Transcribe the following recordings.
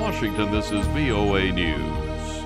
Washington, this is VOA News.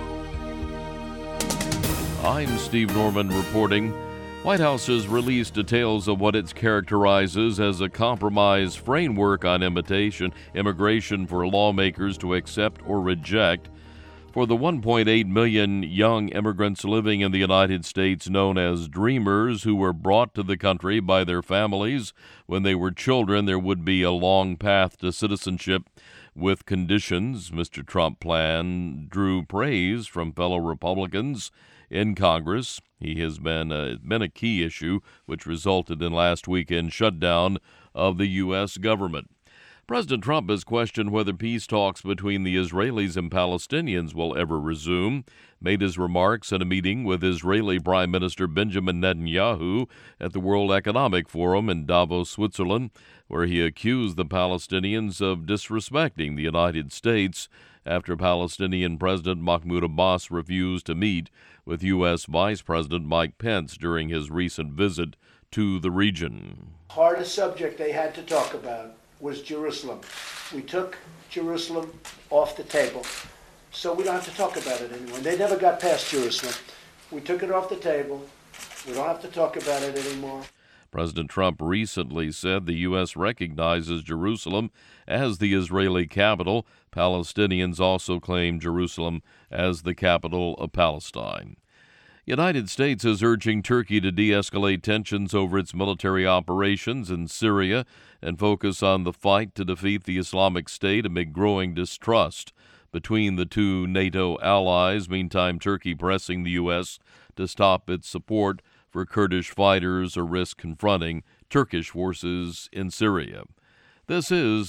I'm Steve Norman reporting. White House has released details of what it characterizes as a compromise framework on immigration for lawmakers to accept or reject. For the 1.8 million young immigrants living in the United States known as Dreamers who were brought to the country by their families when they were children, there would be a long path to citizenship with conditions. Mr. Trump's plan drew praise from fellow Republicans in Congress. He has been a key issue, which resulted in last weekend's shutdown of the U.S. government. President Trump has questioned whether peace talks between the Israelis and Palestinians will ever resume, made his remarks in a meeting with Israeli Prime Minister Benjamin Netanyahu at the World Economic Forum in Davos, Switzerland, where he accused the Palestinians of disrespecting the United States after Palestinian President Mahmoud Abbas refused to meet with U.S. Vice President Mike Pence during his recent visit to the region. Hardest subject they had to talk about was Jerusalem. We took Jerusalem off the table, so we don't have to talk about it anymore. They never got past Jerusalem. We took it off the table. We don't have to talk about it anymore. President Trump recently said the U.S. recognizes Jerusalem as the Israeli capital. Palestinians also claim Jerusalem as the capital of Palestine. United States is urging Turkey to de-escalate tensions over its military operations in Syria and focus on the fight to defeat the Islamic State amid growing distrust between the two NATO allies. Meantime, Turkey pressing the U.S. to stop its support for Kurdish fighters or risk confronting Turkish forces in Syria. This is